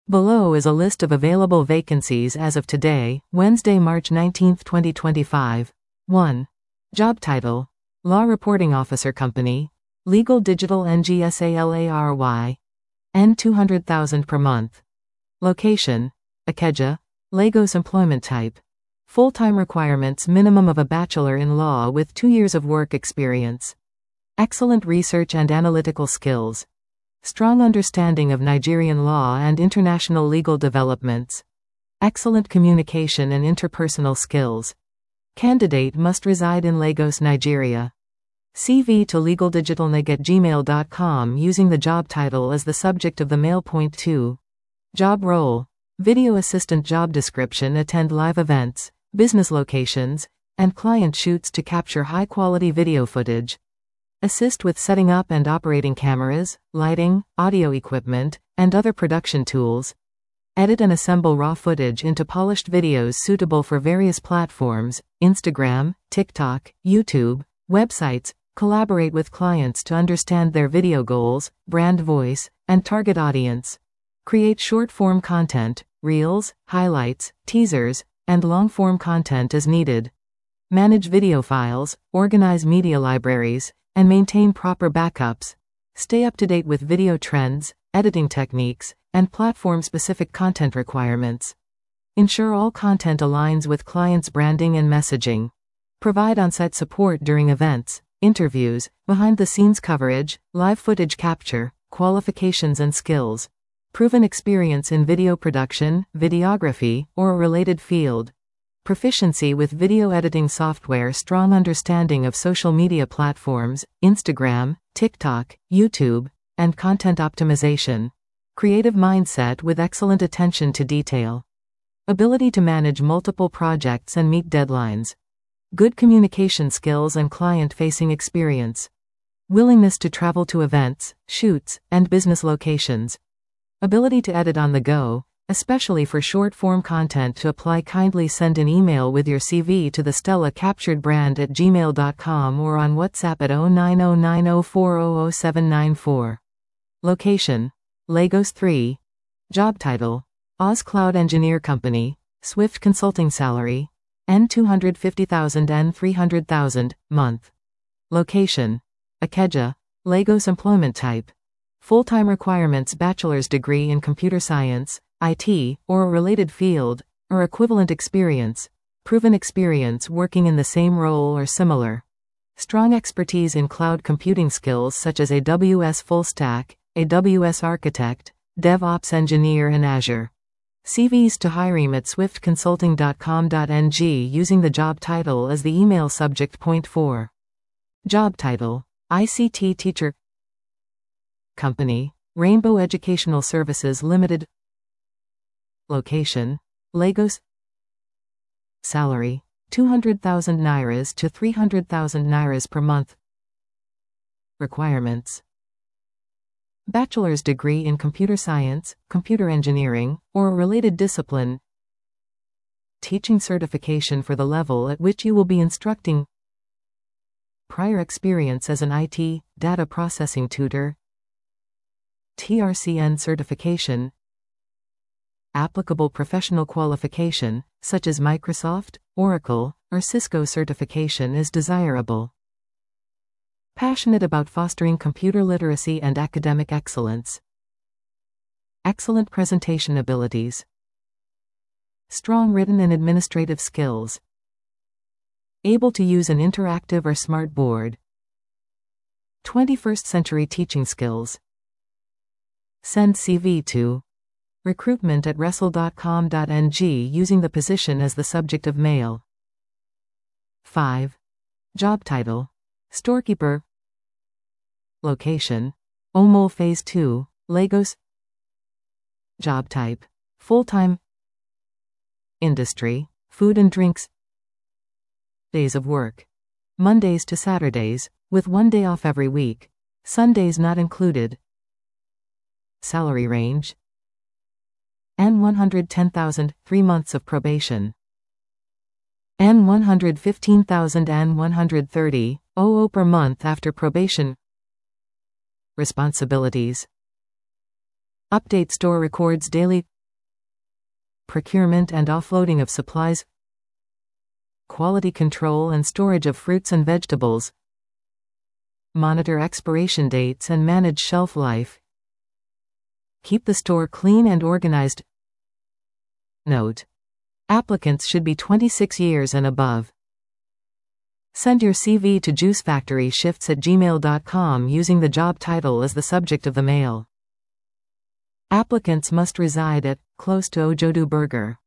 Below is a list of available vacancies as of today, Wednesday, March 19, 2025. 1. Job title: Law Reporting Officer Company, Legal Digital NGSALARY. N 200,000 per month. Location: Ikeja, Lagos. Employment type: full-time. Requirements: minimum of a bachelor in law with 2 years of work experience. Excellent research and analytical skills. Strong understanding of Nigerian law and international legal developments. Excellent communication and interpersonal skills. Candidate must reside in Lagos, Nigeria. CV to legaldigitalneg@gmail.com using the job title as the subject of the mail. 2. Job role: video assistant. Job description: attend live events, business locations, and client shoots to capture high-quality video footage. Assist with setting up and operating cameras, lighting, audio equipment, and other production tools. Edit and assemble raw footage into polished videos suitable for various platforms: Instagram, TikTok, YouTube, websites. Collaborate with clients to understand their video goals, brand voice, and target audience. Create short-form content, reels, highlights, teasers, and long-form content as needed. Manage video files, organize media libraries, and maintain proper backups. Stay up to date with video trends, editing techniques, and platform-specific content requirements. Ensure all content aligns with clients' branding and messaging. Provide on-site support during events, interviews, behind-the-scenes coverage, live footage capture. Qualifications and skills: proven experience in video production, videography, or a related field. Proficiency with video editing software. Strong understanding of social media platforms, Instagram, TikTok, YouTube, and content optimization. Creative mindset with excellent attention to detail. Ability to manage multiple projects and meet deadlines. Good communication skills and client-facing experience. Willingness to travel to events, shoots, and business locations. Ability to edit on the go, especially for short-form content. To apply, kindly send an email with your CV to the Stella Captured Brand at gmail.com or on WhatsApp at 09090400794. Location: Lagos. 3. Job title: Oz Cloud Engineer Company, Swift Consulting. Salary: N 250,000 N 300,000, month. Location: Ikeja, Lagos. Employment type: full-time. Requirements: bachelor's degree in computer science, IT, or a related field, or equivalent experience. Proven experience working in the same role or similar. Strong expertise in cloud computing skills such as AWS Full Stack, AWS Architect, DevOps Engineer, and Azure. CVs to hiring@swiftconsulting.com.ng using the job title as the email subject. 4. Job title: ICT Teacher Company, Rainbow Educational Services Limited. Location: Lagos. Salary: 200,000 nairas to 300,000 nairas per month. Requirements: bachelor's degree in computer science, computer engineering, or a related discipline. Teaching certification for the level at which you will be instructing. Prior experience as an IT, data processing tutor. TRCN certification. Applicable professional qualification, such as Microsoft, Oracle, or Cisco certification is desirable. Passionate about fostering computer literacy and academic excellence. Excellent presentation abilities. Strong written and administrative skills. Able to use an interactive or smart board. 21st century teaching skills. Send CV to recruitment@wrestle.com.ng using the position as the subject of mail. 5. Job title: Storekeeper. Location: Omol Phase 2, Lagos. Job type: full-time. Industry: food and drinks. Days of work: Mondays to Saturdays, with 1 day off every week. Sundays not included. Salary range: N 110,000, 3 months of probation. N 115,000 N 130,000 per month after probation. Responsibilities: update store records daily. procurement and offloading of supplies, quality control and storage of fruits and vegetables, monitor expiration dates and manage shelf life, keep the store clean and organized. Note: applicants should be 26 years and above. Send your CV to juicefactoryshifts@gmail.com using the job title as the subject of the mail. Applicants must reside at, close to Ojodu Burger.